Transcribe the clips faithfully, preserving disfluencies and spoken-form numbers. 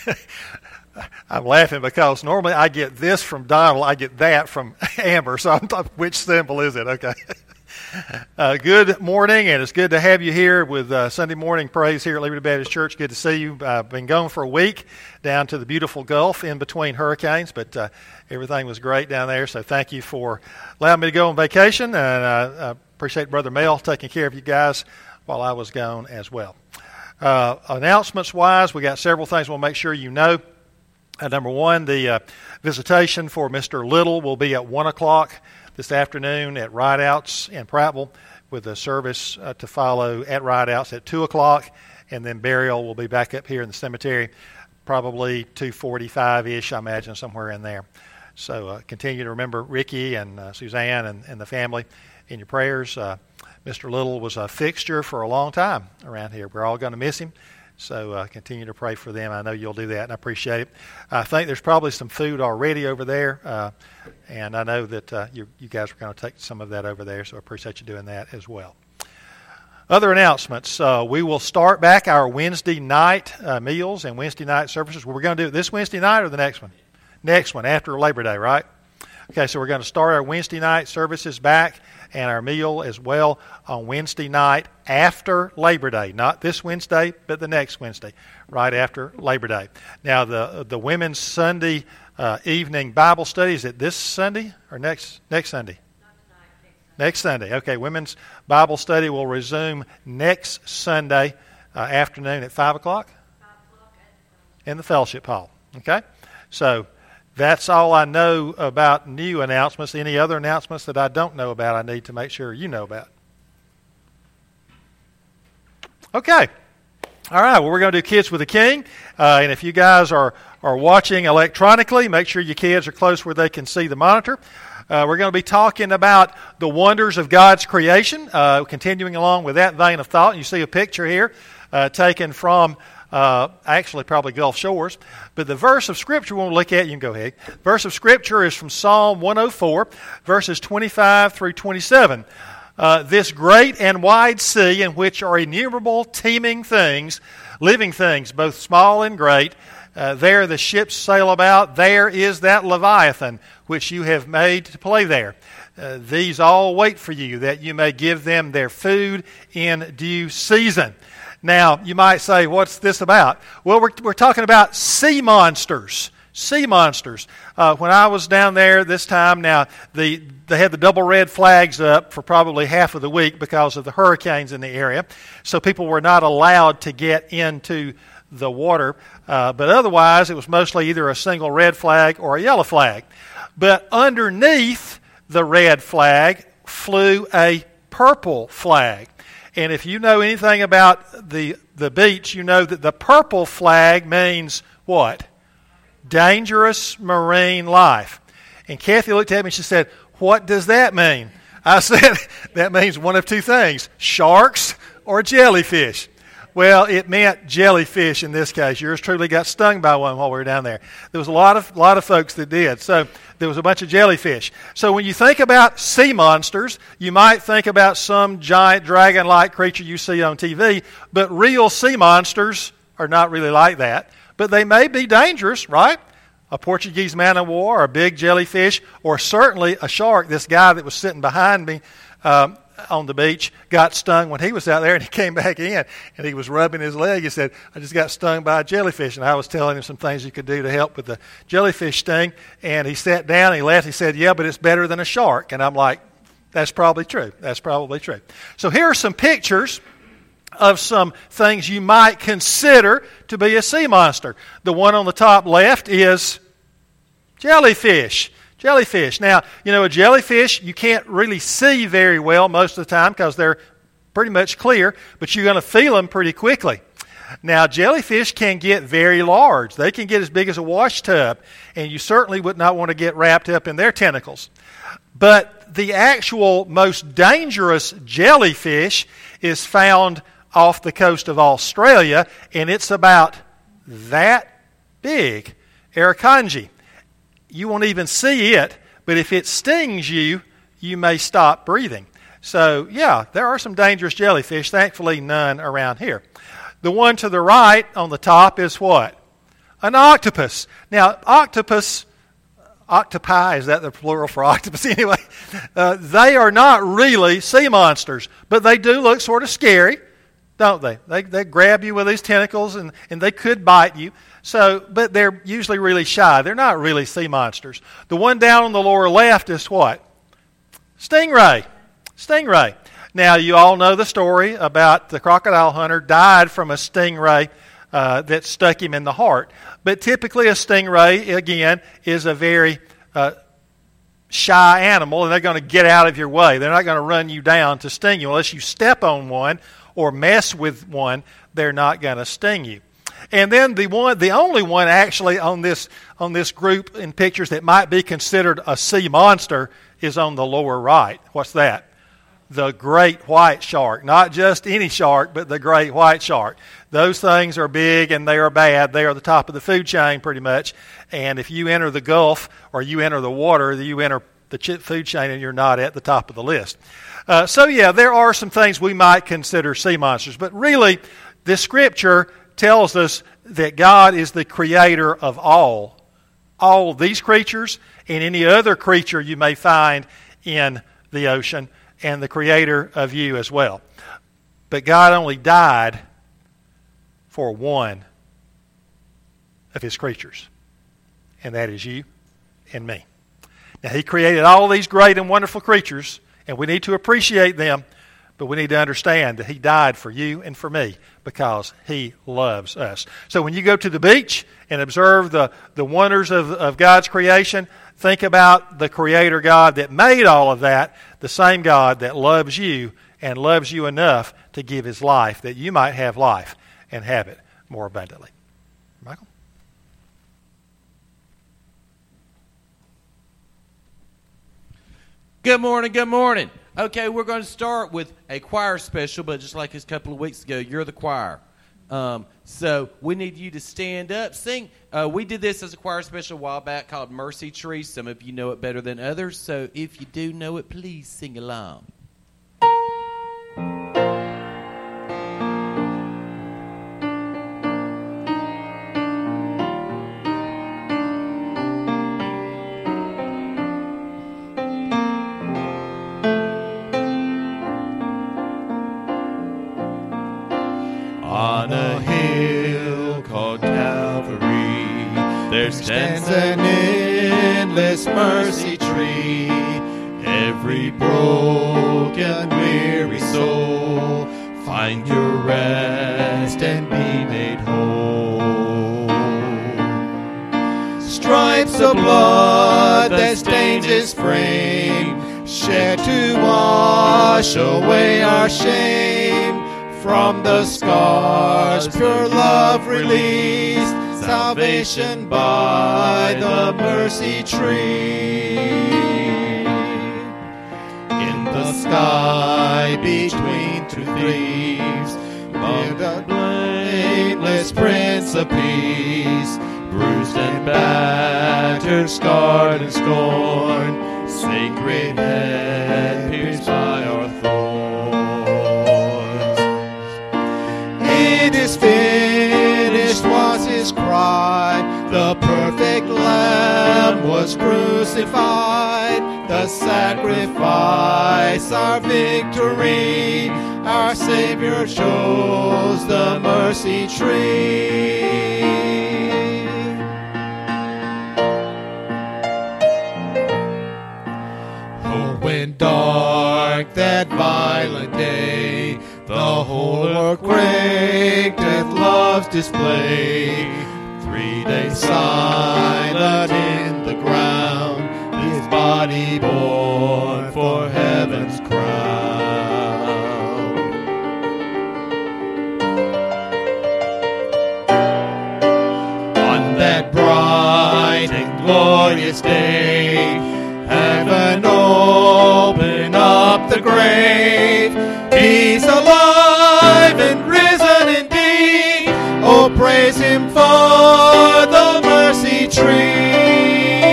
I'm laughing because normally I get this from Donald, I get that from Amber, so I'm talking, which symbol is it? Okay. Uh, good morning, and it's good to have you here with uh, Sunday morning praise here at Liberty Baptist Church. Good to see you. I've been gone for a week down to the beautiful Gulf in between hurricanes, but uh, everything was great down there, so thank you for allowing me to go on vacation, and uh, I appreciate Brother Mel taking care of you guys while I was gone as well. Uh, announcements-wise, we got several things we'll make sure you know. Uh, number one, the uh, visitation for Mister Little will be at one o'clock this afternoon at Rideouts in Prattville, with a service uh, to follow at Rideouts at two o'clock, and then burial will be back up here in the cemetery, probably two forty-five-ish, I imagine, somewhere in there. So uh, continue to remember Ricky and uh, Suzanne and, and the family in your prayers. Uh, Mister Little was a fixture for a long time around here. We're all going to miss him. So uh, continue to pray for them. I know you'll do that, and I appreciate it. I think there's probably some food already over there, uh, and I know that uh, you, you guys are going to take some of that over there, so I appreciate you doing that as well. Other announcements. Uh, we will start back our Wednesday night uh, meals and Wednesday night services. We're going to do it this Wednesday night or the next one? Next one, after Labor Day, right? Okay, so we're going to start our Wednesday night services back and our meal as well on Wednesday night after Labor Day. Not this Wednesday, but the next Wednesday, right after Labor Day. Now, the the Women's Sunday uh, evening Bible study, is it this Sunday or next next Sunday? Not tonight, next Sunday. Next Sunday. Okay, Women's Bible study will resume next Sunday uh, afternoon at five o'clock? five o'clock at, um, in the fellowship hall. Okay? So that's all I know about new announcements. Any other announcements that I don't know about, I need to make sure you know about. Okay. All right. Well, we're going to do Kids with the King. Uh, and if you guys are, are watching electronically, make sure your kids are close where they can see the monitor. Uh, we're going to be talking about the wonders of God's creation, uh, continuing along with that vein of thought. You see a picture here uh, taken from Uh, actually, probably Gulf Shores. But the verse of Scripture we'll look at, you can go ahead. Verse of Scripture is from Psalm one oh four, verses twenty-five through twenty-seven. Uh, this great and wide sea, in which are innumerable teeming things, living things, both small and great, uh, there the ships sail about. There is that Leviathan, which you have made to play there. Uh, these all wait for you, that you may give them their food in due season. Now, you might say, what's this about? Well, we're, we're talking about sea monsters. Sea monsters. Uh, when I was down there this time, now, the, they had the double red flags up for probably half of the week because of the hurricanes in the area. So people were not allowed to get into the water. Uh, but otherwise, it was mostly either a single red flag or a yellow flag. But underneath the red flag flew a purple flag. And if you know anything about the the beach, you know that the purple flag means what? Dangerous marine life. And Kathy looked at me and she said, what does that mean? I said, that means one of two things, sharks or jellyfish. Well, it meant jellyfish in this case. Yours truly got stung by one while we were down there. There was a lot of lot of folks that did. So there was a bunch of jellyfish. So when you think about sea monsters, you might think about some giant dragon-like creature you see on T V, but real sea monsters are not really like that. But they may be dangerous, right? A Portuguese man-of-war, or a big jellyfish, or certainly a shark. This guy that was sitting behind me um, on the beach got stung when he was out there, and he came back in and he was rubbing his leg. He said, I just got stung by a jellyfish. And I was telling him some things you could do to help with the jellyfish sting. And he sat down and he laughed. He said, yeah, but it's better than a shark. And I'm like, that's probably true. That's probably true. So here are some pictures of some things you might consider to be a sea monster. The one on the top left is jellyfish. Jellyfish. Now, you know, a jellyfish you can't really see very well most of the time because they're pretty much clear, but you're going to feel them pretty quickly. Now, jellyfish can get very large. They can get as big as a wash tub, and you certainly would not want to get wrapped up in their tentacles. But the actual most dangerous jellyfish is found off the coast of Australia, and it's about that big, Arachnagey. You won't even see it, but if it stings you, you may stop breathing. So, yeah, there are some dangerous jellyfish. Thankfully, none around here. The one to the right on the top is what? An octopus. Now, octopus, octopi, is that the plural for octopus? Anyway, uh, they are not really sea monsters, but they do look sort of scary, don't they? They they grab you with these tentacles, and, and they could bite you. So, but they're usually really shy. They're not really sea monsters. The one down on the lower left is what? Stingray. Stingray. Now, you all know the story about the crocodile hunter died from a stingray uh, that stuck him in the heart. But typically a stingray, again, is a very uh, shy animal, and they're going to get out of your way. They're not going to run you down to sting you. Unless you step on one or mess with one, they're not going to sting you. And then the one, the only one actually on this on this group in pictures that might be considered a sea monster is on the lower right. What's that? The great white shark. Not just any shark, but the great white shark. Those things are big and they are bad. They are the top of the food chain pretty much. And if you enter the Gulf or you enter the water, you enter the food chain and you're not at the top of the list. Uh, so yeah, there are some things we might consider sea monsters. But really, this scripture tells us that God is the creator of all. All of these creatures and any other creature you may find in the ocean, and the creator of you as well. But God only died for one of his creatures, and that is you and me. Now, he created all these great and wonderful creatures, and we need to appreciate them, but we need to understand that he died for you and for me because he loves us. So when you go to the beach and observe the, the wonders of, of God's creation, think about the Creator God that made all of that, the same God that loves you and loves you enough to give his life that you might have life and have it more abundantly. Michael? Good morning, good morning. Okay, we're going to start with a choir special, but just like a couple of weeks ago, you're the choir. Um, so we need you to stand up, sing. Uh, we did this as a choir special a while back called Mercy Tree. Some of you know it better than others, so if you do know it, please sing along. On a hill called Calvary, there stands an endless mercy tree. Every broken, weary soul find your rest and be made whole. Stripes of blood that stains his frame, shed to wash away our shame. From the scars, pure love released, salvation by the mercy tree. In the sky, between two thieves, lived a blameless Prince of Peace, bruised and battered, scarred and scorned, sacred head pierced by our thorns. It is finished was his cry. The perfect Lamb was crucified. The sacrifice, our victory. Our Savior chose the mercy tree. Oh, when dark that violent day, the whole world quaked at love's display. Three days silent in the ground, his body born for heaven's crown. On that bright and glorious day, heaven opened up the grave. He's alive and risen indeed. Oh, praise him for the mercy tree.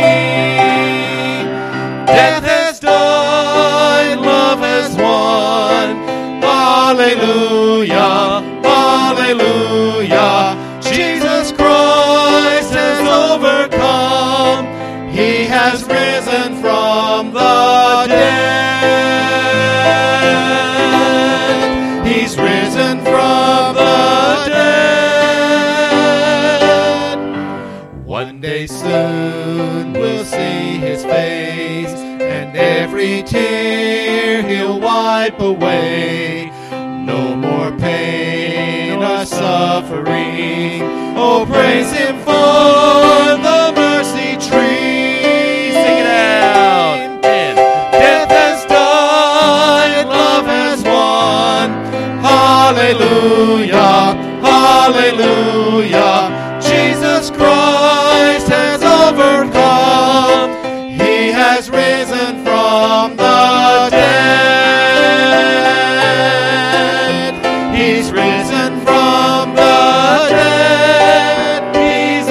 Death has died, love has won. Hallelujah, hallelujah. Jesus Christ risen from the dead. One day soon we'll see his face, and every tear he'll wipe away. No more pain or suffering. Oh, praise him for the mercy tree. Sing it out. And Death has died, love has won. Hallelujah, hallelujah. Jesus Christ has overcome. He has risen from the dead. He's risen from the dead. He's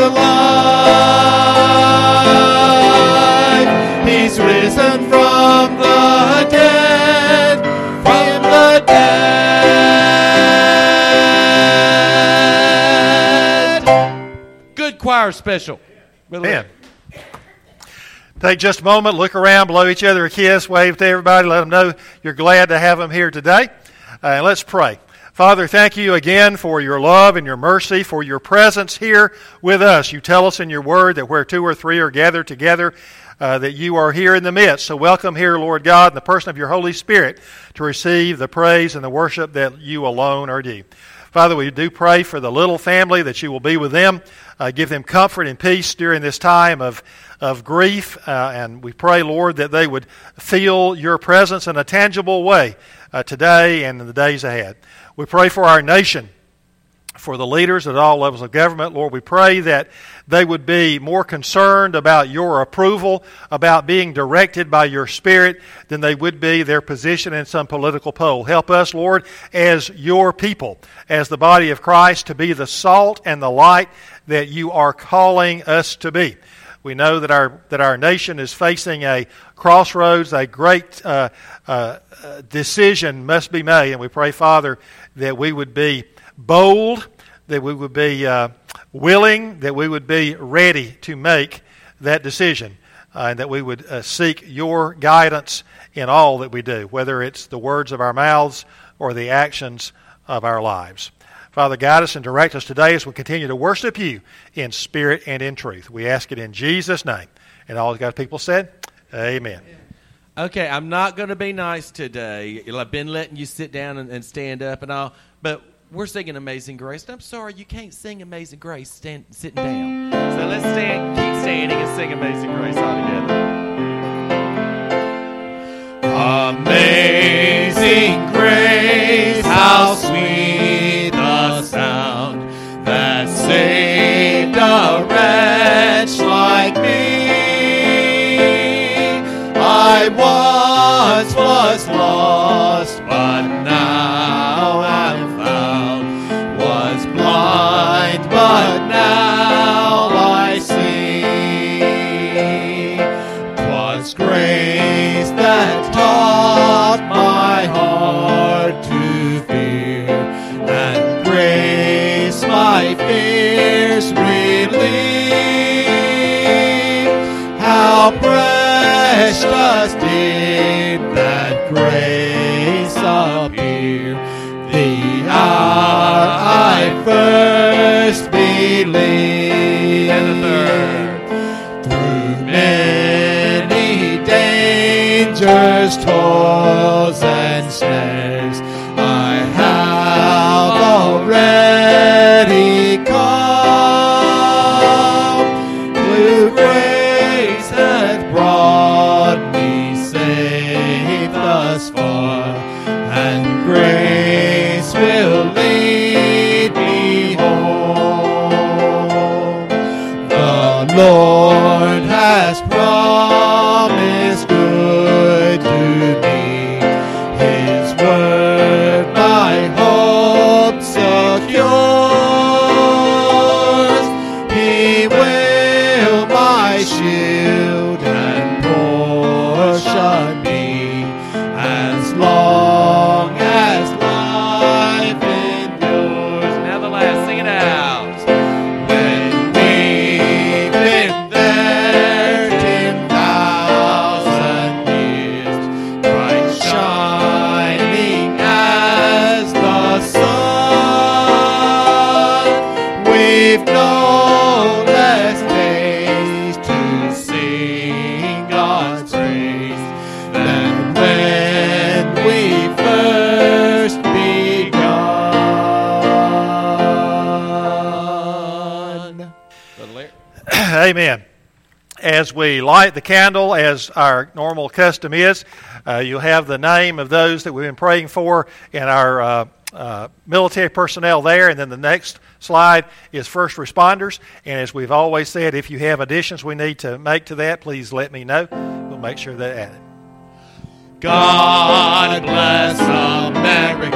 alive. He's risen from the dead. From the dead. good choir special. Brother Man. Rick. Take just a moment, look around, blow each other a kiss, wave to everybody, let them know you're glad to have them here today. Uh, and let's pray. Father, thank you again for your love and your mercy, for your presence here with us. You tell us in your word that where two or three are gathered together, uh, that you are here in the midst. So welcome here, Lord God, in the person of your Holy Spirit to receive the praise and the worship that you alone are due. Father, we do pray for the little family that you will be with them. Uh, give them comfort and peace during this time of, of grief. Uh, and we pray, Lord, that they would feel your presence in a tangible way uh, today and in the days ahead. We pray for our nation, for the leaders at all levels of government. Lord, we pray that they would be more concerned about your approval, about being directed by your Spirit, than they would be their position in some political poll. Help us, Lord, as your people, as the body of Christ, to be the salt and the light that you are calling us to be. We know that our that our nation is facing a crossroads, a great uh, uh, decision must be made, and we pray, Father, that we would be bold, that we would be uh, willing, that we would be ready to make that decision, uh, and that we would uh, seek your guidance in all that we do, whether it's the words of our mouths or the actions of our lives. Father, guide us and direct us today as we continue to worship you in spirit and in truth. We ask it in Jesus' name. And all God's people said, amen. Okay, I'm not going to be nice today. I've been letting you sit down and, and stand up and all, but we're singing Amazing Grace. And I'm sorry, you can't sing Amazing Grace stand, sitting down. So let's stand, keep standing and sing Amazing Grace all together. Amazing grace, how sweet the sound that saved a wretch like me. I once was lost, but now I'm found. Was blind, but now I see. 'Twas grace that taught my heart to fear, and grace my fears relieve. How precious did that grace appear the hour I first believed. And the third. Through many dangers, toils, and snares, I have already come. Blue grace hath brought me safe thus far, and grace will lead me home. The Lord has promised good to me, Amen. As we light the candle, as our normal custom is, uh, you'll have the name of those that we've been praying for in our uh, uh, military personnel there, and then the next slide is first responders. And as we've always said, if you have additions we need to make to that, please let me know. We'll make sure they're added. God bless America,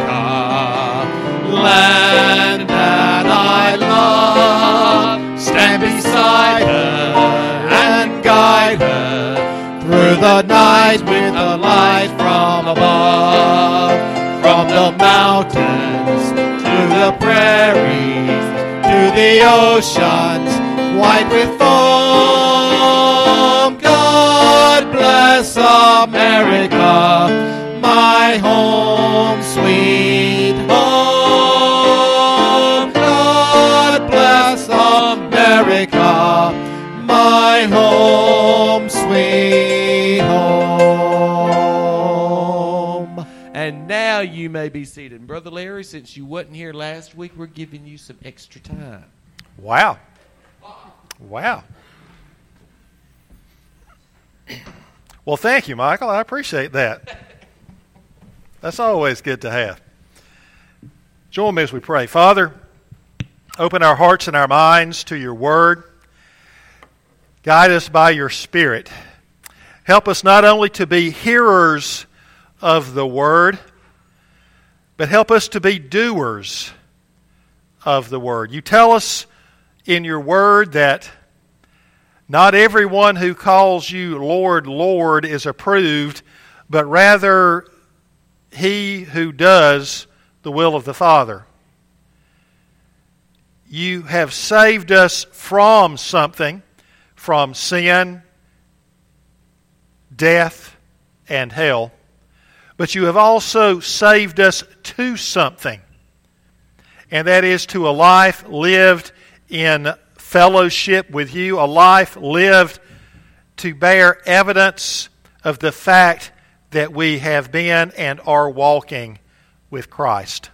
land that I love. Stand beside her and guide her through the night with a light from above. From the mountains to the prairies, to the oceans white with foam. God bless America, my home, sweet home. God bless America, my home, sweet home. And now you may be seated. And Brother Larry, since you wasn't here last week, we're giving you some extra time. Wow. Wow. Well, thank you, Michael. I appreciate that. That's always good to have. Join me as we pray. Father, open our hearts and our minds to your word. Guide us by your Spirit. Help us not only to be hearers of the word, but help us to be doers of the word. You tell us in your word that not everyone who calls you Lord, Lord is approved, but rather he who does the will of the Father. You have saved us from something, from sin, death, and hell. But you have also saved us to something, and that is to a life lived in fellowship with you, a life lived to bear evidence of the fact that we have been and are walking with Christ.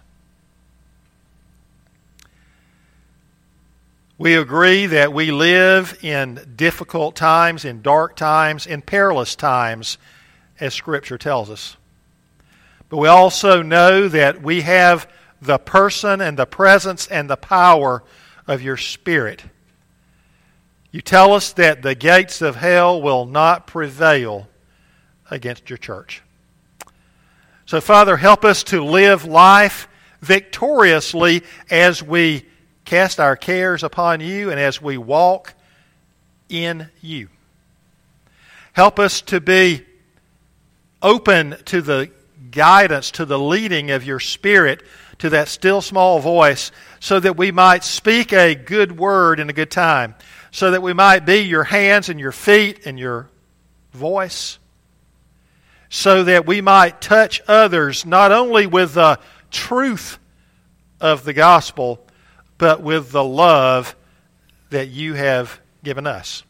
We agree that we live in difficult times, in dark times, in perilous times, as Scripture tells us. But we also know that we have the person and the presence and the power of your Spirit. You tell us that the gates of hell will not prevail against your church. So, Father, help us to live life victoriously as we cast our cares upon you and as we walk in you. Help us to be open to the guidance, to the leading of your Spirit, to that still small voice, so that we might speak a good word in a good time, so that we might be your hands and your feet and your voice, so that we might touch others not only with the truth of the gospel, but with the love that you have given us.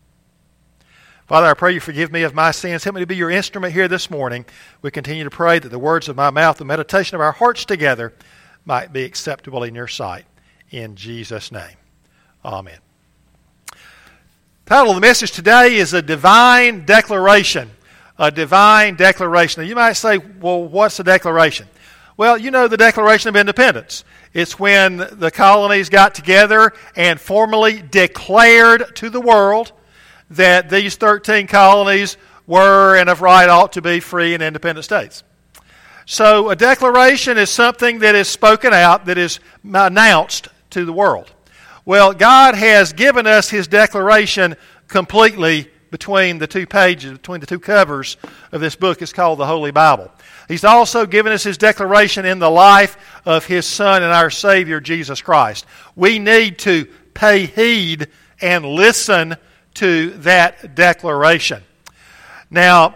Father, I pray you forgive me of my sins. Help me to be your instrument here this morning. We continue to pray that the words of my mouth, the meditation of our hearts together, might be acceptable in your sight. In Jesus' name, amen. The title of the message today is A Divine Declaration. A Divine Declaration. Now, you might say, well, what's a declaration? Well, you know the Declaration of Independence. It's when the colonies got together and formally declared to the world that these thirteen colonies were and of right ought to be free and independent states. So a declaration is something that is spoken out, that is announced to the world. Well, God has given us His declaration completely between the two pages, between the two covers of this book. It's called the Holy Bible. He's also given us His declaration in the life of His Son and our Savior, Jesus Christ. We need to pay heed and listen to that declaration. Now,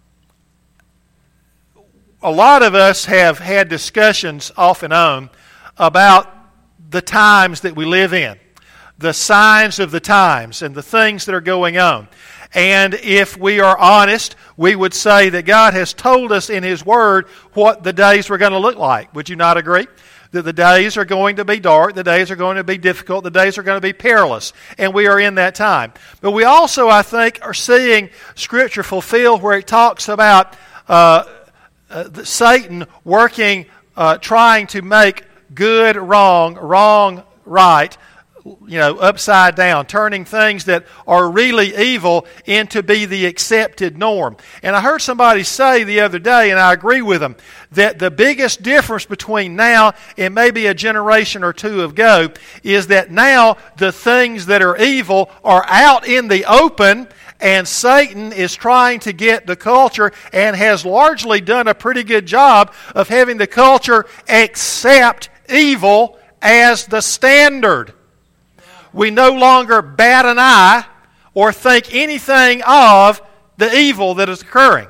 a lot of us have had discussions off and on about the times that we live in, the signs of the times and the things that are going on. And if we are honest, we would say that God has told us in His Word what the days were going to look like. Would you not agree? that the days are going to be dark, the days are going to be difficult, the days are going to be perilous, and we are in that time. But we also, I think, are seeing Scripture fulfilled where it talks about uh, uh, Satan working, uh, trying to make good wrong, wrong right, you know, upside down, turning things that are really evil into be the accepted norm. And I heard somebody say the other day, and I agree with them, that the biggest difference between now and maybe a generation or two ago is that now the things that are evil are out in the open, and Satan is trying to get the culture, and has largely done a pretty good job of having the culture accept evil as the standard. We no longer bat an eye or think anything of the evil that is occurring.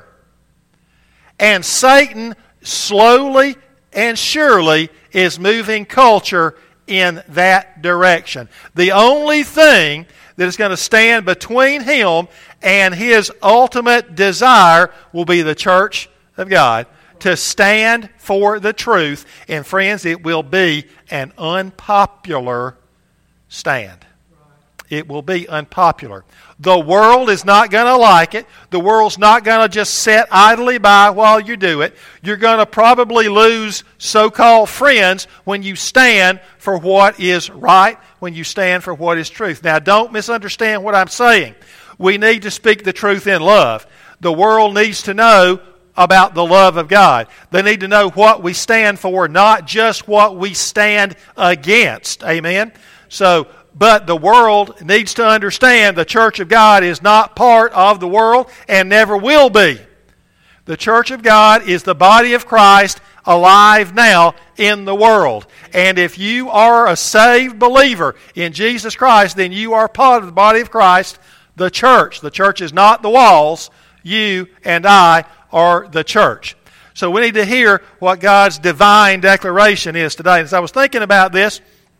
And Satan slowly and surely is moving culture in that direction. The only thing that is going to stand between him and his ultimate desire will be the church of God to stand for the truth. And friends, it will be an unpopular stand. It will be unpopular. The world is not going to like it. The world's not going to just sit idly by while you do it. You're going to probably lose so-called friends when you stand for what is right, when you stand for what is truth. Now, don't misunderstand what I'm saying. We need to speak the truth in love. The world needs to know about the love of God. They need to know what we stand for, not just what we stand against. Amen? So, but the world needs to understand the church of God is not part of the world and never will be. The church of God is the body of Christ alive now in the world. And if you are a saved believer in Jesus Christ, then you are part of the body of Christ, the church. The church is not the walls. You and I are the church. So we need to hear what God's divine declaration is today. As I was thinking about this,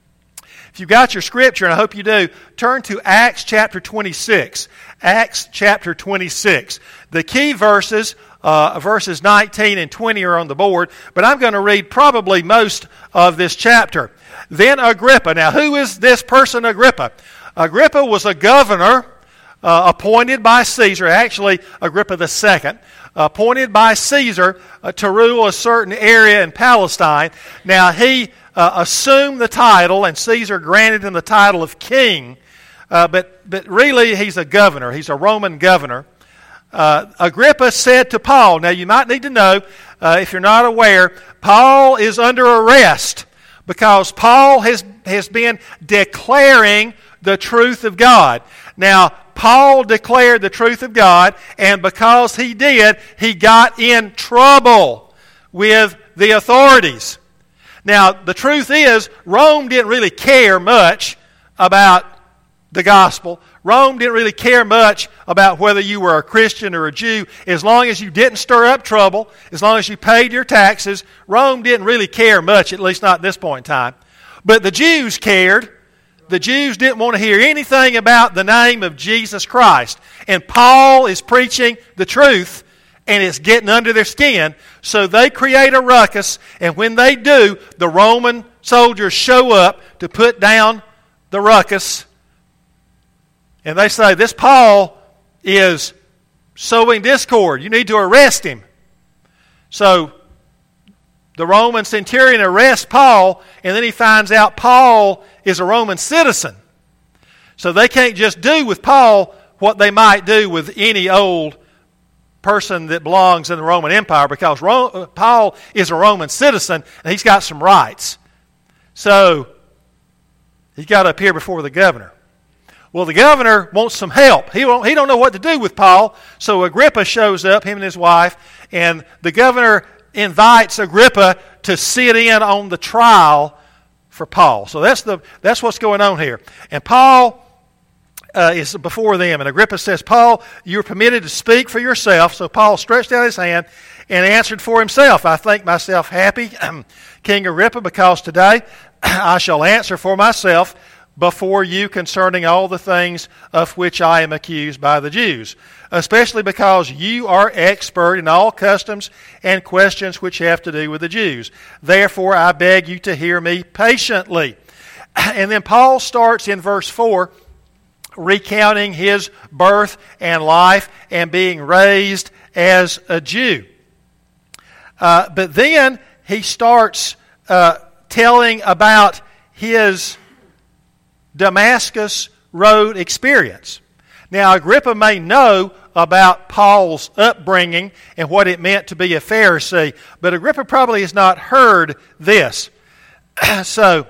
if you've got your scripture, and I hope you do, turn to Acts chapter twenty-six. Acts chapter twenty-six. The key verses, uh, verses nineteen and twenty are on the board, but I'm going to read probably most of this chapter. Then Agrippa. Now, who is this person Agrippa? Agrippa was a governor uh, appointed by Caesar, actually Agrippa the Second, appointed by Caesar uh, to rule a certain area in Palestine. Now, he Uh, assumed the title, and Caesar granted him the title of king, uh, but, but really he's a governor. He's a Roman governor. Uh, Agrippa said to Paul, now you might need to know, uh, if you're not aware, Paul is under arrest because Paul has, has been declaring the truth of God. Now, Paul declared the truth of God, and because he did, he got in trouble with the authorities. Now, the truth is, Rome didn't really care much about the gospel. Rome didn't really care much about whether you were a Christian or a Jew. As long as you didn't stir up trouble, as long as you paid your taxes, Rome didn't really care much, at least not at this point in time. But the Jews cared. The Jews didn't want to hear anything about the name of Jesus Christ. And Paul is preaching the truth, and it's getting under their skin, so they create a ruckus, and when they do, the Roman soldiers show up to put down the ruckus, and they say, this Paul is sowing discord. You need to arrest him. So the Roman centurion arrests Paul, and then he finds out Paul is a Roman citizen. So they can't just do with Paul what they might do with any old person that belongs in the Roman Empire, because Ro- Paul is a Roman citizen and he's got some rights. So he's got to appear before the governor. Well, the governor wants some help. He don't, he don't know what to do with Paul, so Agrippa shows up, him and his wife, and the governor invites Agrippa to sit in on the trial for Paul. So that's the that's what's going on here. And Paul Uh, is before them. And Agrippa says, Paul, you're permitted to speak for yourself. So Paul stretched out his hand and answered for himself. I think myself happy, King Agrippa, because today I shall answer for myself before you concerning all the things of which I am accused by the Jews, especially because you are expert in all customs and questions which have to do with the Jews. Therefore, I beg you to hear me patiently." And then Paul starts in verse four, recounting his birth and life and being raised as a Jew. Uh, but then he starts uh, telling about his Damascus Road experience. Now, Agrippa may know about Paul's upbringing and what it meant to be a Pharisee, but Agrippa probably has not heard this. So,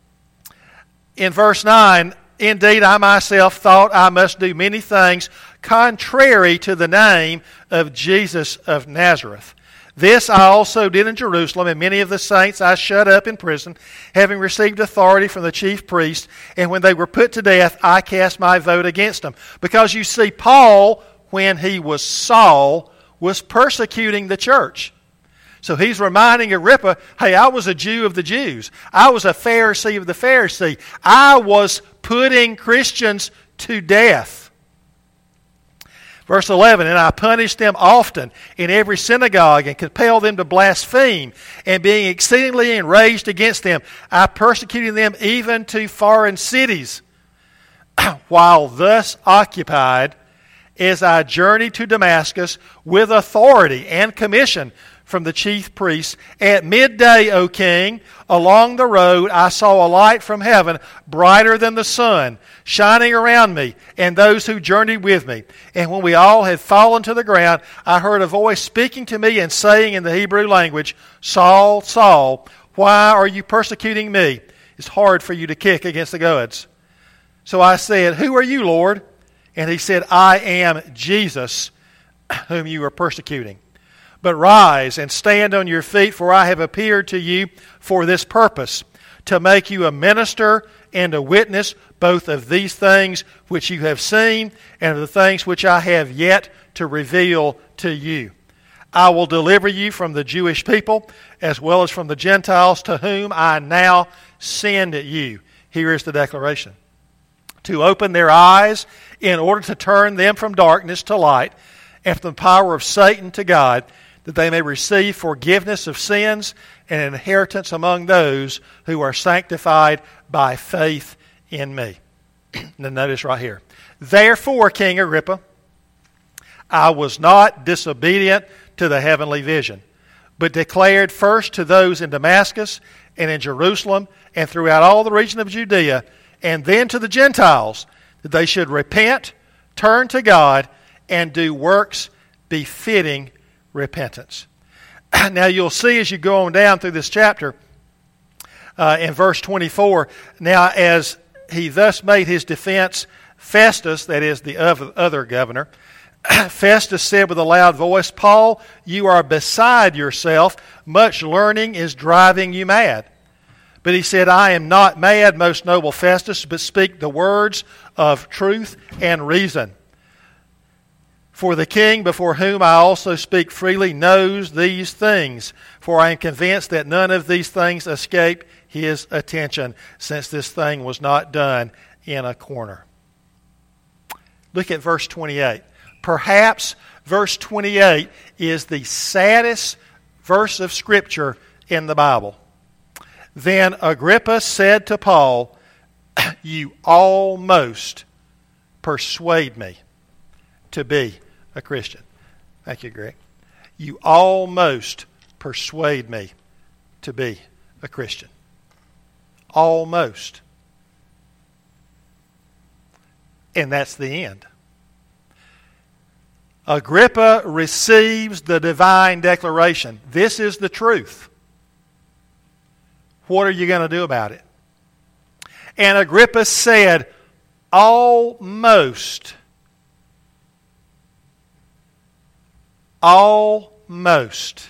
in verse nine, "Indeed, I myself thought I must do many things contrary to the name of Jesus of Nazareth. This I also did in Jerusalem, and many of the saints I shut up in prison, having received authority from the chief priests, and when they were put to death, I cast my vote against them." Because you see, Paul, when he was Saul, was persecuting the church. So he's reminding Agrippa, hey, I was a Jew of the Jews. I was a Pharisee of the Pharisee. I was putting Christians to death. Verse eleven, "And I punished them often in every synagogue and compelled them to blaspheme. And being exceedingly enraged against them, I persecuted them even to foreign cities. While thus occupied, as I journeyed to Damascus with authority and commission from the chief priests, at midday, O king, along the road I saw a light from heaven, brighter than the sun, shining around me and those who journeyed with me. And when we all had fallen to the ground, I heard a voice speaking to me and saying in the Hebrew language, 'Saul, Saul, why are you persecuting me? It's hard for you to kick against the goads.' So I said, 'Who are you, Lord?' And he said, 'I am Jesus, whom you are persecuting. But rise and stand on your feet, for I have appeared to you for this purpose, to make you a minister and a witness both of these things which you have seen and of the things which I have yet to reveal to you. I will deliver you from the Jewish people as well as from the Gentiles, to whom I now send you.'" Here is the declaration. "To open their eyes in order to turn them from darkness to light and from the power of Satan to God, that they may receive forgiveness of sins and an inheritance among those who are sanctified by faith in me." Now notice right here. "Therefore, King Agrippa, I was not disobedient to the heavenly vision, but declared first to those in Damascus and in Jerusalem and throughout all the region of Judea, and then to the Gentiles, that they should repent, turn to God, and do works befitting repentance." Now you'll see as you go on down through this chapter, uh, in verse twenty-four, "Now as he thus made his defense, Festus," that is the other governor, "Festus said with a loud voice, 'Paul, you are beside yourself. Much learning is driving you mad.' But he said, 'I am not mad, most noble Festus, but speak the words of truth and reason. For the king, before whom I also speak freely, knows these things. For I am convinced that none of these things escape his attention, since this thing was not done in a corner.'" Look at verse twenty-eight. Perhaps verse twenty-eight is the saddest verse of Scripture in the Bible. "Then Agrippa said to Paul, 'You almost persuade me to be a Christian.'" Thank you, Greg. "You almost persuade me to be a Christian." Almost. And that's the end. Agrippa receives the divine declaration. This is the truth. What are you going to do about it? And Agrippa said, almost, almost,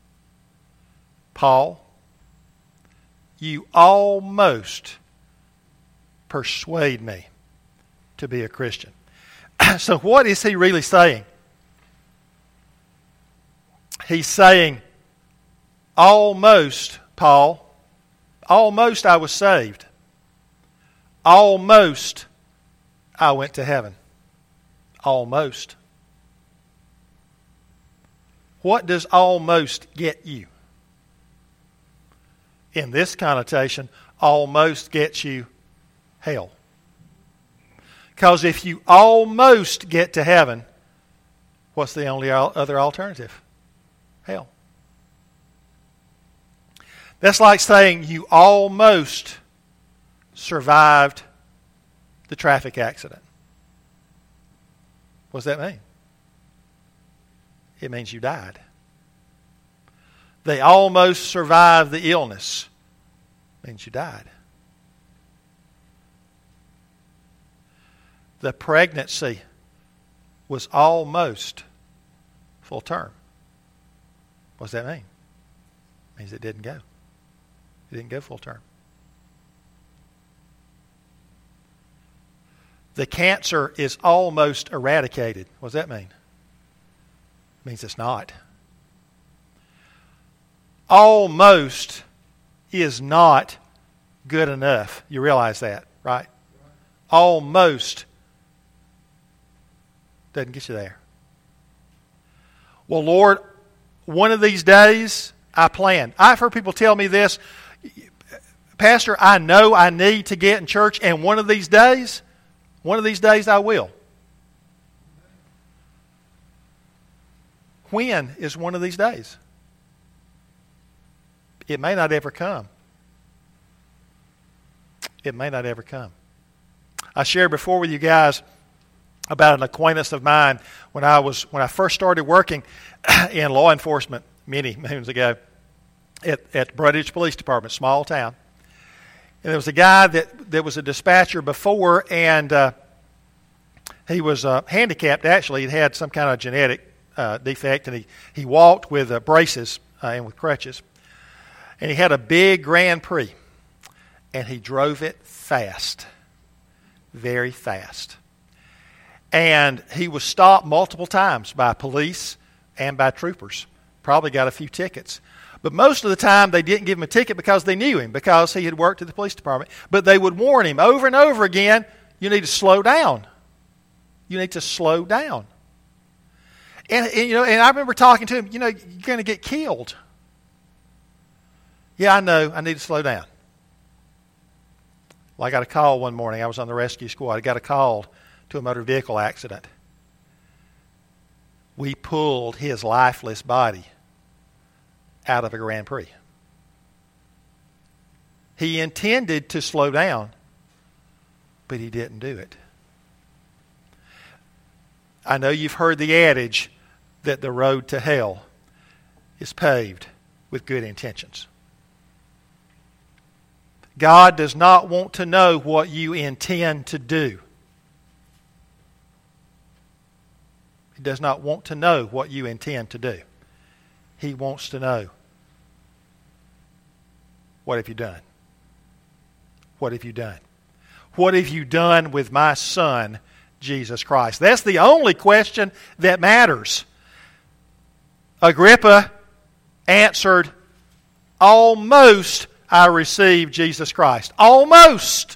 Paul, you almost persuade me to be a Christian. So what is he really saying? He's saying, almost, Paul, almost I was saved. almost I went to heaven. Almost. What does almost get you? In this connotation, almost gets you hell. Because if you almost get to heaven, what's the only other alternative? Hell. That's like saying you almost survived the traffic accident. What does that mean? It means you died. They almost survived the illness. It means you died. The pregnancy was almost full term. What does that mean? It means it didn't go. It didn't go full term. The cancer is almost eradicated. What does that mean? It means it's not. Almost is not good enough. You realize that, right? Almost doesn't get you there. Well, Lord, one of these days I plan. I've heard people tell me this, Pastor, I know I need to get in church, and one of these days, one of these days I will. When is one of these days? It may not ever come. It may not ever come. I shared before with you guys about an acquaintance of mine when I was when I first started working in law enforcement many moons ago at, at Broadridge Police Department, small town. And there was a guy that, that was a dispatcher before, and uh, he was uh, handicapped, actually. He had some kind of genetic uh, defect, and he, he walked with uh, braces uh, and with crutches. And he had a big Grand Prix, and he drove it fast, very fast. And he was stopped multiple times by police and by troopers. Probably got a few tickets. But most of the time, they didn't give him a ticket because they knew him, because he had worked at the police department. But they would warn him over and over again, you need to slow down. You need to slow down. And, and you know, and I remember talking to him, you know, you're going to get killed. Yeah, I know, I need to slow down. Well, I got a call one morning. I was on the rescue squad. I got a call to a motor vehicle accident. We pulled his lifeless body out of a Grand Prix. He intended to slow down, but he didn't do it. I know you've heard the adage that the road to hell is paved with good intentions. God does not want to know what you intend to do. He does not want to know what you intend to do. He wants to know, what have you done? What have you done? What have you done with my Son, Jesus Christ? That's the only question that matters. Agrippa answered, almost I received Jesus Christ. Almost.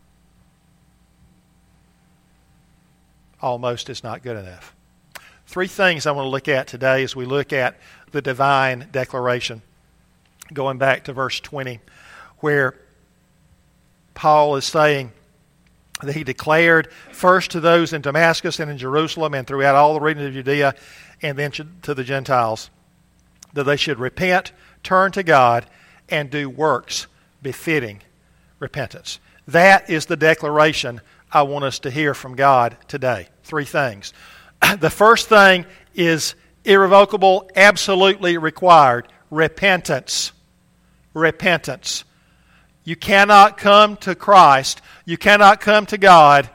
Almost is not good enough. Three things I want to look at today as we look at the divine declaration. Going back to verse twenty, where Paul is saying that he declared first to those in Damascus and in Jerusalem and throughout all the regions of Judea and then to the Gentiles that they should repent, turn to God, and do works befitting repentance. That is the declaration I want us to hear from God today. Three things. The first thing is irrevocable, absolutely required. Repentance. Repentance. You cannot come to Christ, you cannot come to God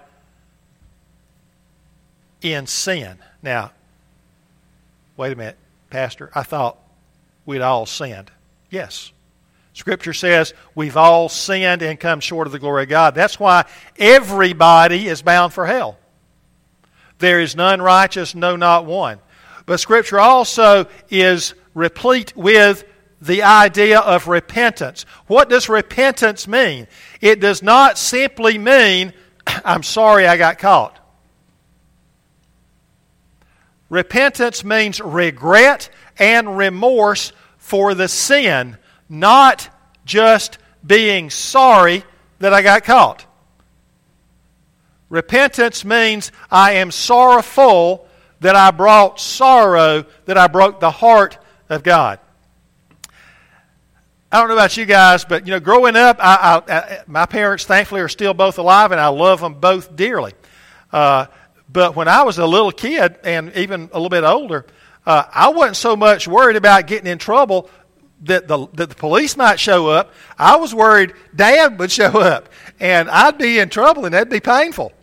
in sin. Now, wait a minute, Pastor. I thought we'd all sinned. Yes. Scripture says we've all sinned and come short of the glory of God. That's why everybody is bound for hell. There is none righteous, no, not one. But Scripture also is replete with the idea of repentance. What does repentance mean? It does not simply mean, I'm sorry I got caught. Repentance means regret and remorse for the sin, not just being sorry that I got caught. Repentance means I am sorrowful that I brought sorrow, that I broke the heart of God. I don't know about you guys, but you know, growing up, I, I, I, my parents thankfully are still both alive, and I love them both dearly. Uh, but when I was a little kid, and even a little bit older, uh, I wasn't so much worried about getting in trouble that the that the police might show up. I was worried Dad would show up, and I'd be in trouble, and that'd be painful.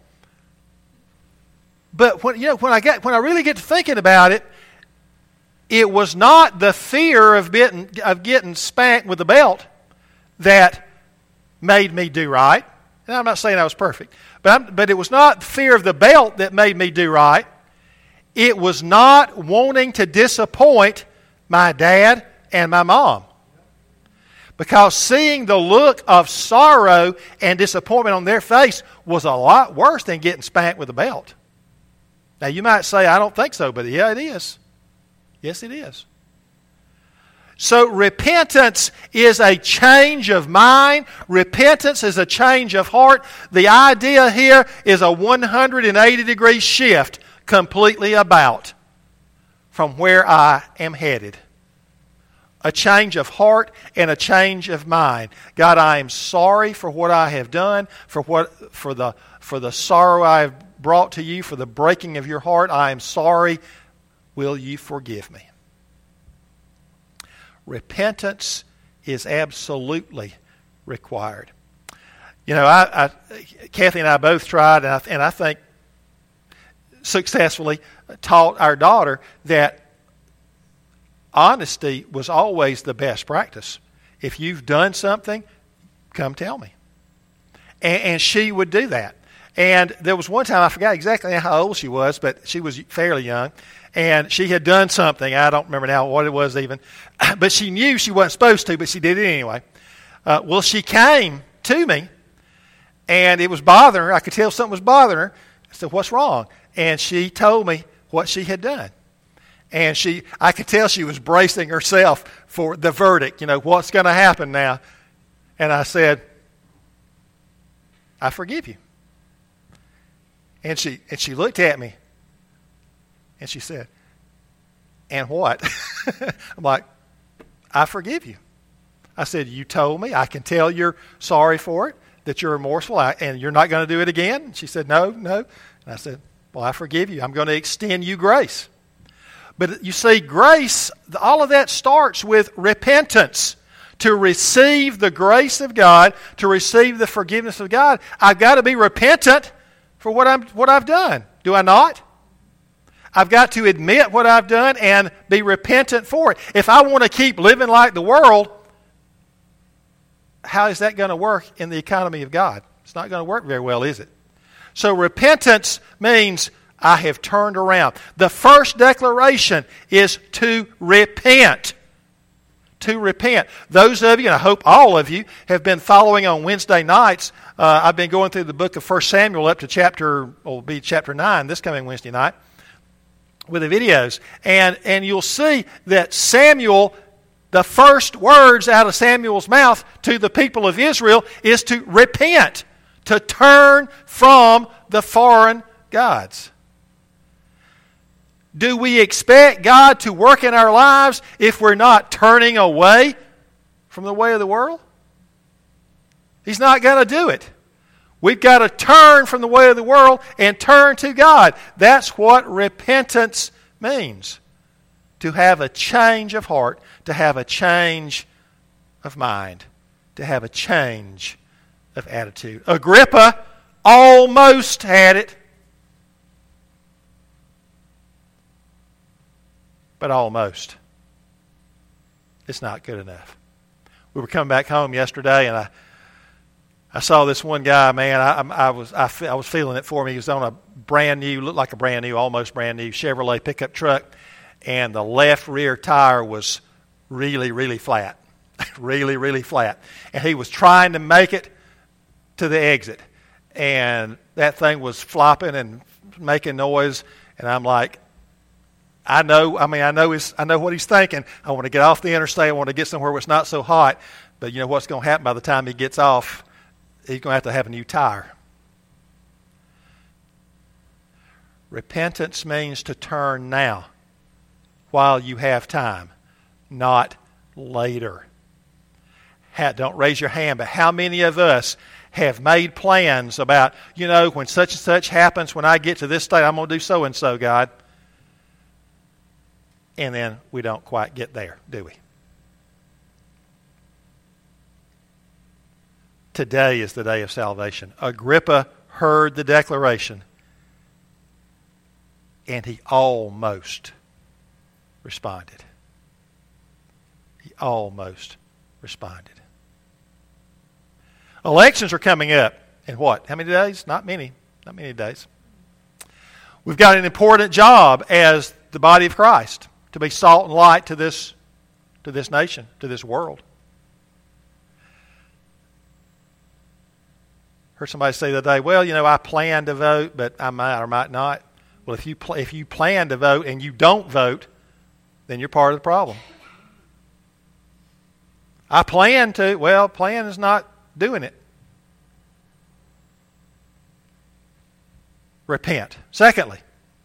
But when you know when I get when I really get to thinking about it, it was not the fear of getting of getting spanked with a belt that made me do right. And I'm not saying I was perfect, but I'm, but it was not the fear of the belt that made me do right. It was not wanting to disappoint my dad and my mom. Because seeing the look of sorrow and disappointment on their face was a lot worse than getting spanked with a belt. Now, you might say, I don't think so, but yeah, it is. Yes, it is. So, repentance is a change of mind. Repentance is a change of heart. The idea here is a one hundred eighty degree shift completely about from where I am headed. A change of heart and a change of mind. God, I am sorry for what I have done, for what for the for the sorrow I have brought to you, for the breaking of your heart. I am sorry. Will you forgive me? Repentance is absolutely required. You know, I, I Kathy and I both tried, and I, and I think successfully taught our daughter that honesty was always the best practice. If you've done something, come tell me. And, and she would do that. And there was one time, I forgot exactly how old she was, but she was fairly young. And she had done something. I don't remember now what it was even. But she knew she wasn't supposed to, but she did it anyway. Uh, well, she came to me, and it was bothering her. I could tell something was bothering her. I said, what's wrong? And she told me what she had done. And she, I could tell she was bracing herself for the verdict. You know, what's going to happen now? And I said, I forgive you. And she and she looked at me, and she said, and what? I'm like, I forgive you. I said, you told me. I can tell you're sorry for it, that you're remorseful, and you're not going to do it again. She said, no, no. And I said, well, I forgive you. I'm going to extend you grace. But you see, grace, all of that starts with repentance. To receive the grace of God, to receive the forgiveness of God, I've got to be repentant for what I'm what I've done. Do I not? I've got to admit what I've done and be repentant for it. If I want to keep living like the world, how is that going to work in the economy of God? It's not going to work very well, is it? So repentance means I have turned around. The first declaration is to repent. To repent. Those of you, and I hope all of you, have been following on Wednesday nights. Uh, I've been going through the book of First Samuel up to chapter, will be chapter nine this coming Wednesday night with the videos. And, and you'll see that Samuel, the first words out of Samuel's mouth to the people of Israel is to repent, to turn from the foreign gods. Do we expect God to work in our lives if we're not turning away from the way of the world? He's not going to do it. We've got to turn from the way of the world and turn to God. That's what repentance means. To have a change of heart, to have a change of mind, to have a change of attitude. Agrippa almost had it. But almost. It's not good enough. We were coming back home yesterday, and I I saw this one guy, man, I, I was I, I was feeling it for me. He was on a brand new, looked like a brand new, almost brand new Chevrolet pickup truck, and the left rear tire was really, really flat. really, really flat. And he was trying to make it to the exit. And that thing was flopping and making noise. And I'm like, I know, I mean, I know his, I know what he's thinking. I want to get off the interstate. I want to get somewhere where it's not so hot. But you know what's going to happen by the time he gets off? He's going to have to have a new tire. Repentance means to turn now while you have time, not later. Ha, don't raise your hand, but how many of us have made plans about, you know, when such and such happens, when I get to this state, I'm going to do so and so, God. And then we don't quite get there, do we? Today is the day of salvation. Agrippa heard the declaration, and he almost responded. He almost responded. Elections are coming up in what? How many days? Not many. Not many days. We've got an important job as the body of Christ to be salt and light to this, to this nation, to this world. Heard somebody say the other day, well, you know, I plan to vote, but I might or might not. Well, if you pl- if you plan to vote and you don't vote, then you're part of the problem. I plan to. Well, plan is not doing it. Repent. Secondly,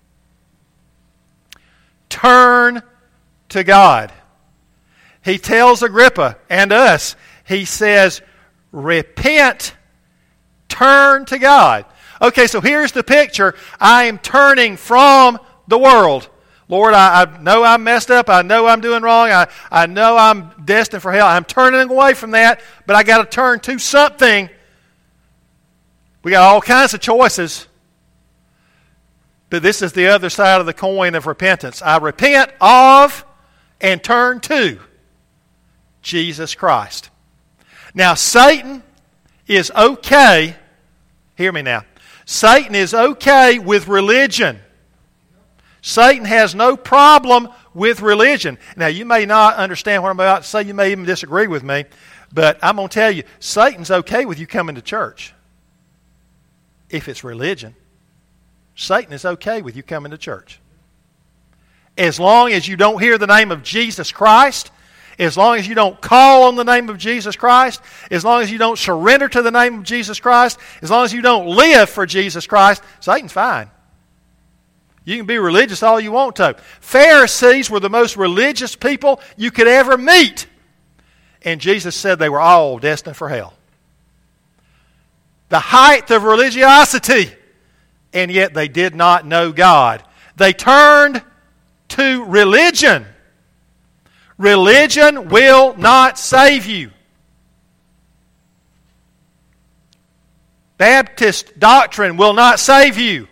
turn to God. He tells Agrippa and us, he says, repent. Turn to God. Okay, so here's the picture. I am turning from the world. Lord, I, I know I'm messed up. I know I'm doing wrong. I, I know I'm destined for hell. I'm turning away from that, but I got to turn to something. We got all kinds of choices. But this is the other side of the coin of repentance. I repent of and turn to Jesus Christ. Now, Satan is okay. Hear me now. Satan is okay with religion. Satan has no problem with religion. Now, you may not understand what I'm about to say. You may even disagree with me. But I'm going to tell you, Satan's okay with you coming to church. If it's religion. Satan is okay with you coming to church. As long as you don't hear the name of Jesus Christ, as long as you don't call on the name of Jesus Christ, as long as you don't surrender to the name of Jesus Christ, as long as you don't live for Jesus Christ, Satan's fine. You can be religious all you want to. Pharisees were the most religious people you could ever meet. And Jesus said they were all destined for hell. The height of religiosity. And yet they did not know God. They turned to religion. Religion will not save you. Baptist doctrine will not save you.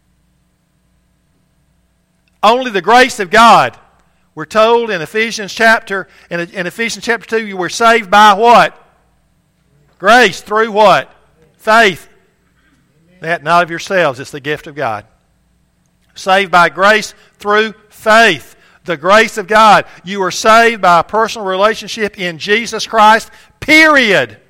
Only the grace of God. We're told in Ephesians chapter in, in Ephesians chapter two, you were saved by what? Grace through what? Faith. That not of yourselves, it's the gift of God. Saved by grace through faith. The grace of God. You are saved by a personal relationship in Jesus Christ, period.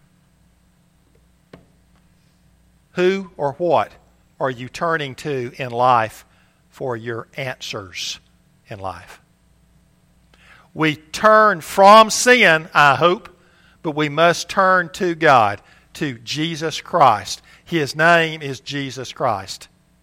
Who or what are you turning to in life for your answers in life? We turn from sin, I hope, but we must turn to God, to Jesus Christ. His name is Jesus Christ.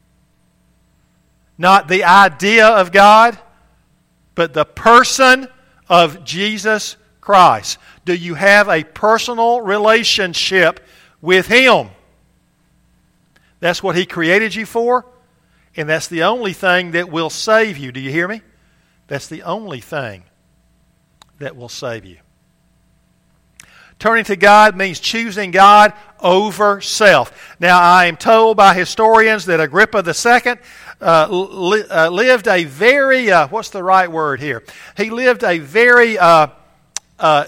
Not the idea of God, but the person of Jesus Christ. Do you have a personal relationship with Him? That's what He created you for, and that's the only thing that will save you. Do you hear me? That's the only thing that will save you. Turning to God means choosing God over self. Now, I am told by historians that Agrippa the Second uh, li- uh, lived a very, uh, what's the right word here? He lived a very uh, uh,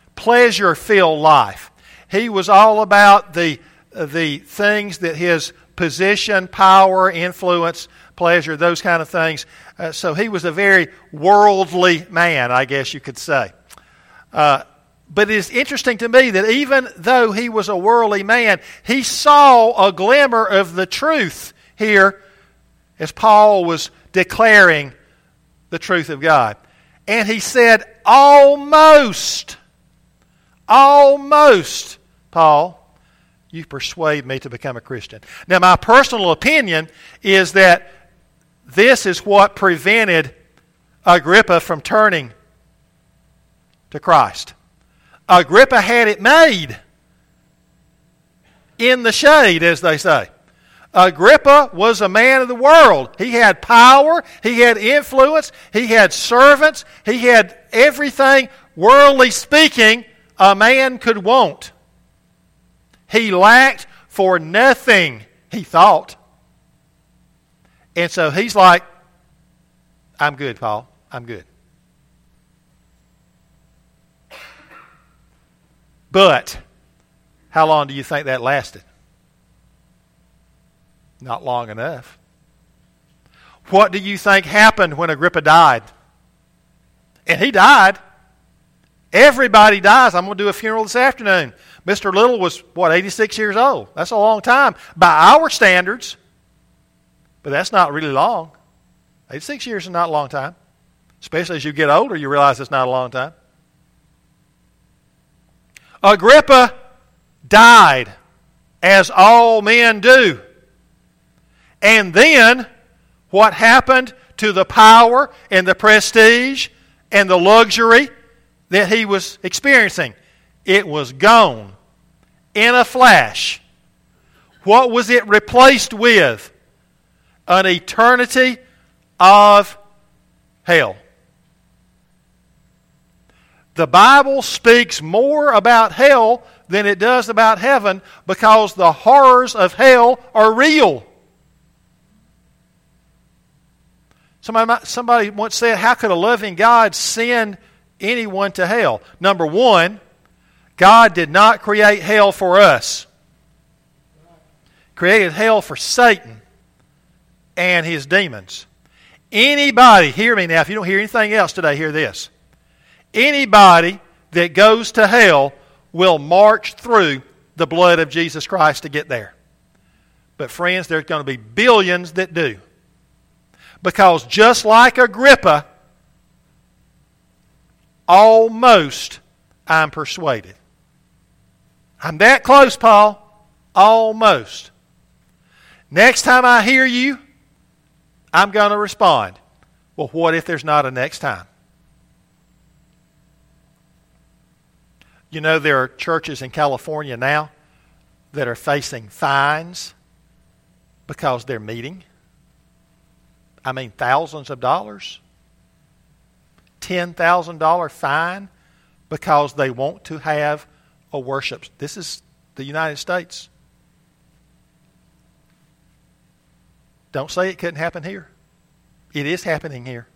pleasure-filled life. He was all about the, the things that his position, power, influence, pleasure, those kind of things. Uh, so he was a very worldly man, I guess you could say. Uh, but it is interesting to me that even though he was a worldly man, he saw a glimmer of the truth here as Paul was declaring the truth of God. And he said, almost, almost, Paul, you persuade me to become a Christian. Now, my personal opinion is that this is what prevented Agrippa from turning to Christ. Agrippa had it made in the shade, as they say. Agrippa was a man of the world. He had power, he had influence, he had servants, he had everything, worldly speaking, a man could want. He lacked for nothing, he thought. And so he's like, I'm good, Paul. I'm good. But how long do you think that lasted? Not long enough. What do you think happened when Agrippa died? And he died. Everybody dies. I'm going to do a funeral this afternoon. Mister Little was, what, eighty-six years old. That's a long time by our standards. But that's not really long. eighty-six years is not a long time. Especially as you get older, you realize it's not a long time. Agrippa died, as all men do. And then, what happened to the power and the prestige and the luxury that he was experiencing? It was gone in a flash. What was it replaced with? An eternity of hell. The Bible speaks more about hell than it does about heaven because the horrors of hell are real. Somebody, somebody once said, how could a loving God send anyone to hell? Number one, God did not create hell for us. He created hell for Satan and his demons. Anybody, hear me now, if you don't hear anything else today, hear this. Anybody that goes to hell will march through the blood of Jesus Christ to get there. But friends, there's going to be billions that do. Because just like Agrippa, almost I'm persuaded. I'm that close, Paul. Almost. Next time I hear you, I'm going to respond. Well, what if there's not a next time? You know, there are churches in California now that are facing fines because they're meeting. I mean, thousands of dollars. ten thousand dollars fine because they want to have a worship. This is the United States. Don't say it couldn't happen here. It is happening here.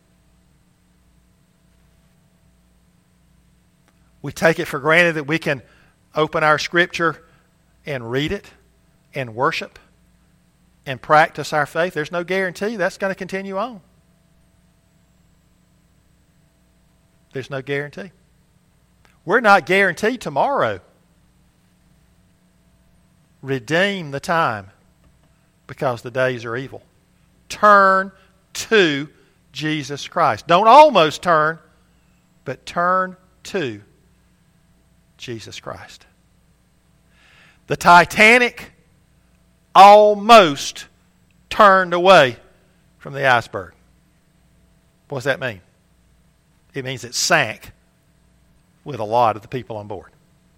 We take it for granted that we can open our Scripture and read it and worship and practice our faith. There's no guarantee that's going to continue on. There's no guarantee. We're not guaranteed tomorrow. Redeem the time because the days are evil. Turn to Jesus Christ. Don't almost turn, but turn to Jesus Christ. The Titanic almost turned away from the iceberg. What does that mean? It means it sank with a lot of the people on board.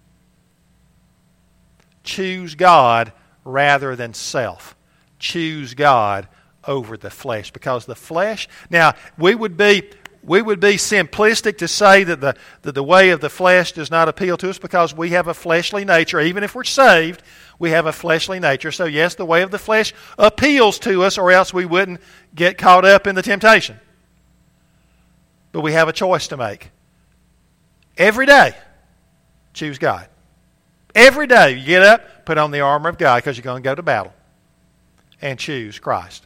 Choose God rather than self. Choose God over the flesh. Because the flesh, now we would be we would be simplistic to say that the that the way of the flesh does not appeal to us because we have a fleshly nature. Even if we're saved, we have a fleshly nature. So yes, the way of the flesh appeals to us, or else we wouldn't get caught up in the temptation. But we have a choice to make. Every day, choose God. Every day you get up, put on the armor of God because you're going to go to battle. and choose Christ.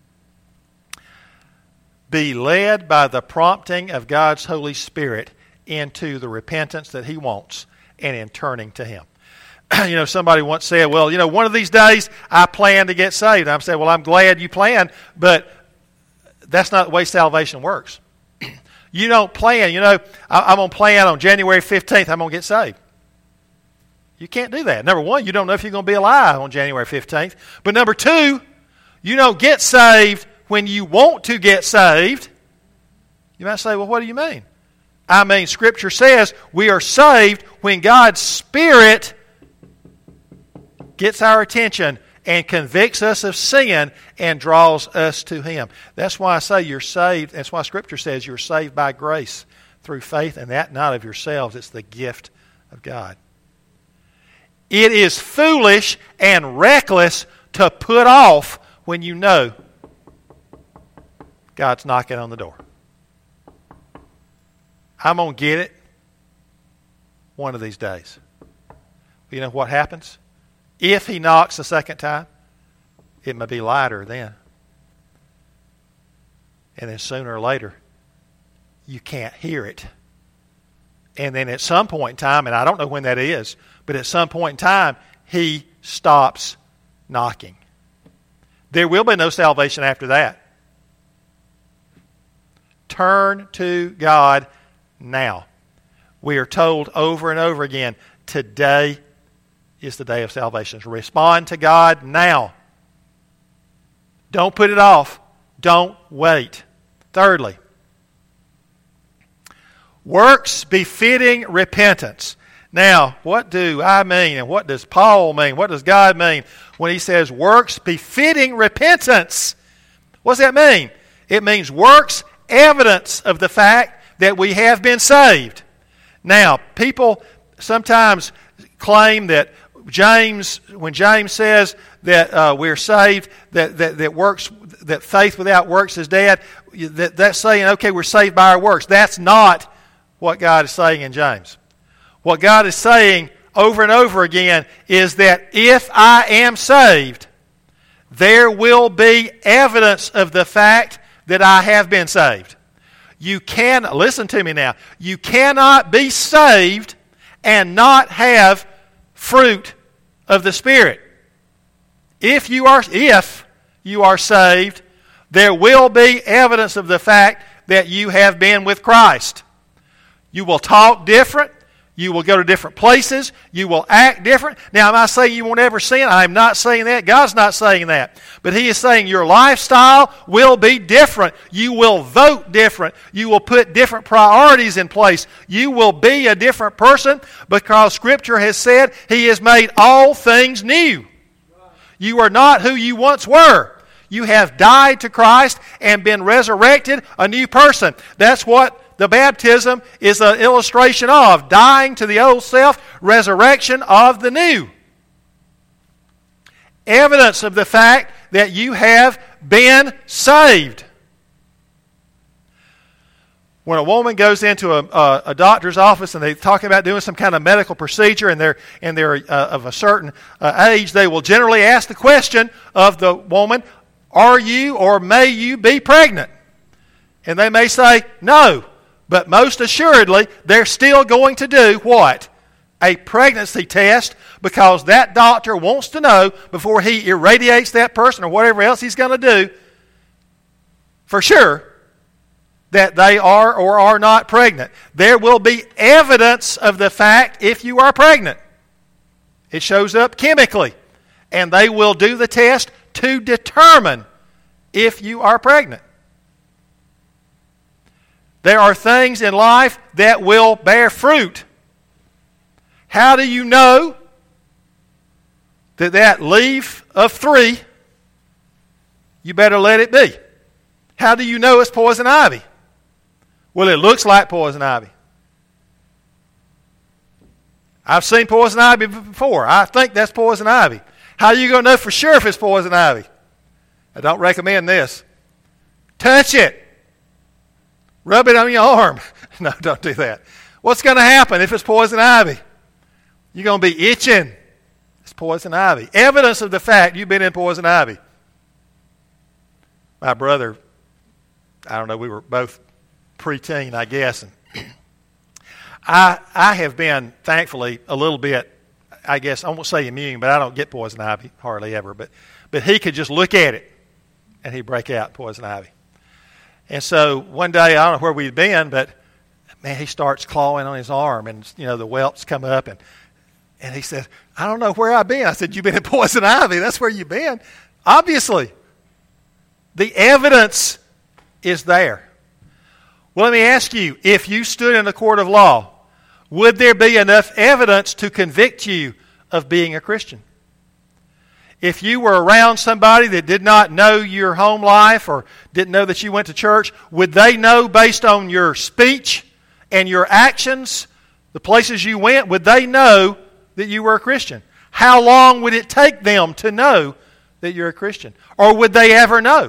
Be led by the prompting of God's Holy Spirit into the repentance that He wants and in turning to Him. You know, somebody once said, well, you know, one of these days I plan to get saved. I'm saying, well, I'm glad you plan, but that's not the way salvation works. You don't plan, you know, I'm going to plan on January fifteenth, I'm going to get saved. You can't do that. Number one, you don't know if you're going to be alive on January fifteenth. But number two, you don't get saved when you want to get saved. You might say, well, what do you mean? I mean, Scripture says we are saved when God's Spirit gets our attention and convicts us of sin and draws us to Him. That's why I say you're saved. That's why Scripture says you're saved by grace through faith, and that not of yourselves. It's the gift of God. It is foolish and reckless to put off when you know God's knocking on the door. I'm going to get it one of these days. You know what happens? If He knocks a second time, it may be lighter then. And then sooner or later, you can't hear it. And then at some point in time, and I don't know when that is, but at some point in time, He stops knocking. There will be no salvation after that. Turn to God now. We are told over and over again, today is the day of salvation. Respond to God now. Don't put it off. Don't wait. Thirdly, works befitting repentance. Now, what do I mean and what does Paul mean? What does God mean when he says works befitting repentance? What does that mean? It means works evidence of the fact that we have been saved. Now, people sometimes claim that James, when James says that uh, we're saved, that, that that works, that faith without works is dead, that, that's saying, okay, we're saved by our works. That's not what God is saying in James. What God is saying over and over again is that if I am saved, there will be evidence of the fact that I have been saved. You can, listen to me now, you cannot be saved and not have fruit of the Spirit. If you are, if you are saved, there will be evidence of the fact that you have been with Christ. You will talk different. You will go to different places. You will act different. Now, am I saying you won't ever sin? I am not saying that. God's not saying that. But He is saying your lifestyle will be different. You will vote different. You will put different priorities in place. You will be a different person because Scripture has said He has made all things new. You are not who you once were. You have died to Christ and been resurrected a new person. That's what the baptism is an illustration of. Dying to the old self, resurrection of the new. Evidence of the fact that you have been saved. When a woman goes into a, a, a doctor's office and they're talking about doing some kind of medical procedure and they're, and they're uh, of a certain uh, age, they will generally ask the question of the woman, are you or may you be pregnant? And they may say, no. But most assuredly, they're still going to do what? A pregnancy test, because that doctor wants to know before he irradiates that person or whatever else he's going to do for sure that they are or are not pregnant. There will be evidence of the fact if you are pregnant. It shows up chemically. And they will do the test to determine if you are pregnant. There are things in life that will bear fruit. How do you know that that leaf of three, you better let it be? How do you know it's poison ivy? Well, it looks like poison ivy. I've seen poison ivy before. I think that's poison ivy. How are you going to know for sure if it's poison ivy? I don't recommend this. Touch it. Rub it on your arm. No, don't do that. What's going to happen if it's poison ivy? You're going to be itching. It's poison ivy. Evidence of the fact you've been in poison ivy. my brother, I don't know, we were both preteen, I guess. And I I have been, thankfully, a little bit, I guess, I won't say immune, but I don't get poison ivy hardly ever. But, but he could just look at it, and he'd break out poison ivy. And so one day, I don't know where we'd been, but, man, he starts clawing on his arm, and, you know, the welts come up, and and he said, I don't know where I've been. I said, you've been in poison ivy. That's where you've been. Obviously. The evidence is there. Well, let me ask you, if you stood in a court of law, would there be enough evidence to convict you of being a Christian? If you were around somebody that did not know your home life or didn't know that you went to church, would they know based on your speech and your actions, the places you went, would they know that you were a Christian? How long would it take them to know that you're a Christian? Or would they ever know?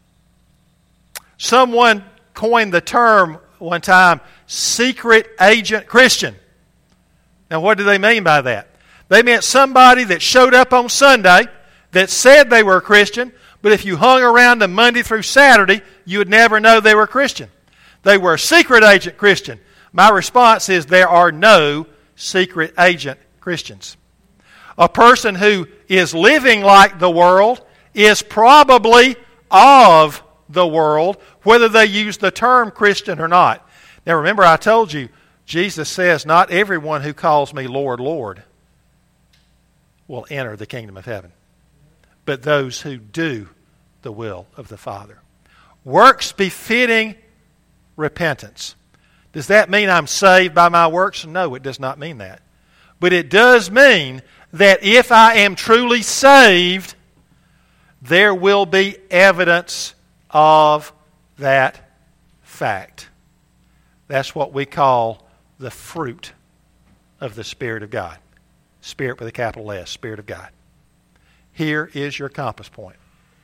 Someone coined the term one time, secret agent Christian. Now, what do they mean by that? They meant somebody that showed up on Sunday that said they were a Christian, but if you hung around them Monday through Saturday, you would never know they were a Christian. They were a secret agent Christian. My response is there are no secret agent Christians. A person who is living like the world is probably of the world, whether they use the term Christian or not. Now remember, I told you, Jesus says, not everyone who calls me Lord, Lord will enter the kingdom of heaven, but those who do the will of the Father. Works befitting repentance. Does that mean I'm saved by my works? No, it does not mean that. But it does mean that if I am truly saved, there will be evidence of that fact. That's what we call the fruit of the Spirit of God. Spirit with a capital S, Spirit of God. Here is your compass point.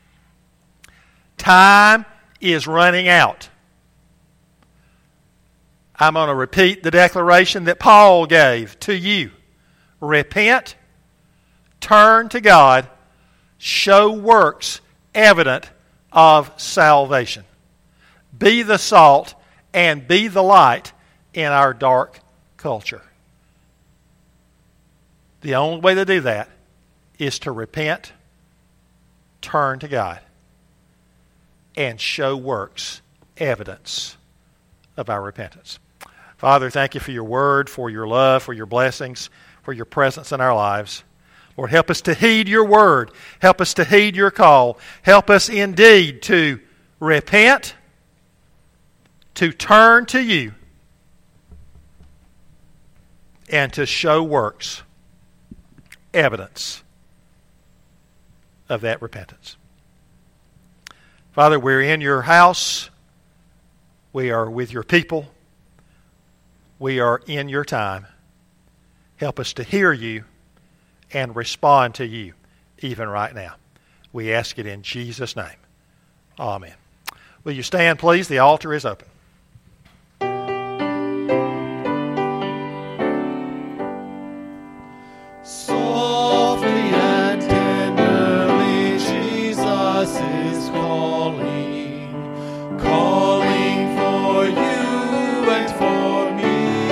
Time is running out. I'm going to repeat the declaration that Paul gave to you. Repent, turn to God, show works evident of salvation. Be the salt and be the light in our dark culture. The only way to do that is to repent, turn to God, and show works evidence of our repentance. Father, thank you for your word, for your love, for your blessings, for your presence in our lives. Lord, help us to heed your word. Help us to heed your call. Help us indeed to repent, to turn to you, and to show works, evidence of that repentance. Father, we're in your house. We are with your people. We are in your time. Help us to hear you and respond to you even right now. We ask it in Jesus' name. Amen. Will you stand, please? The altar is open. Softly and tenderly, Jesus is calling, calling for you and for me.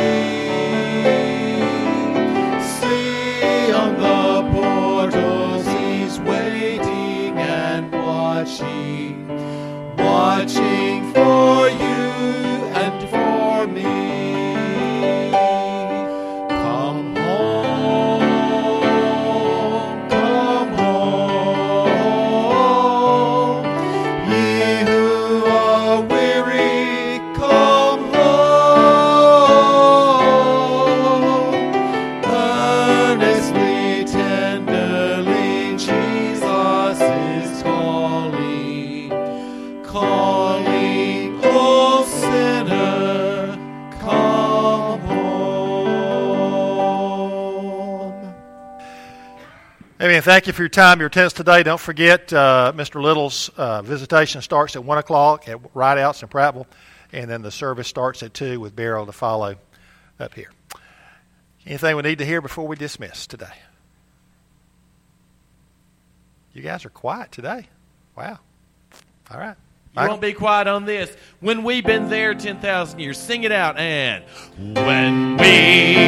See on the portals, he's waiting and watching, watching for you and for me. Come home, come home, ye who are weary, come home. Earnestly, tenderly, Jesus is calling, calling, oh sinner, come home. Amen. Thank you for your time, your attendance today. Don't forget, uh, Mister Little's uh, visitation starts at one o'clock at Rideouts in Prattville, and then the service starts at two with burial to follow up here. Anything we need to hear before we dismiss today? You guys are quiet today. Wow. All right. Michael? won't be quiet on this. When we've been there ten thousand years. Sing it out. And when we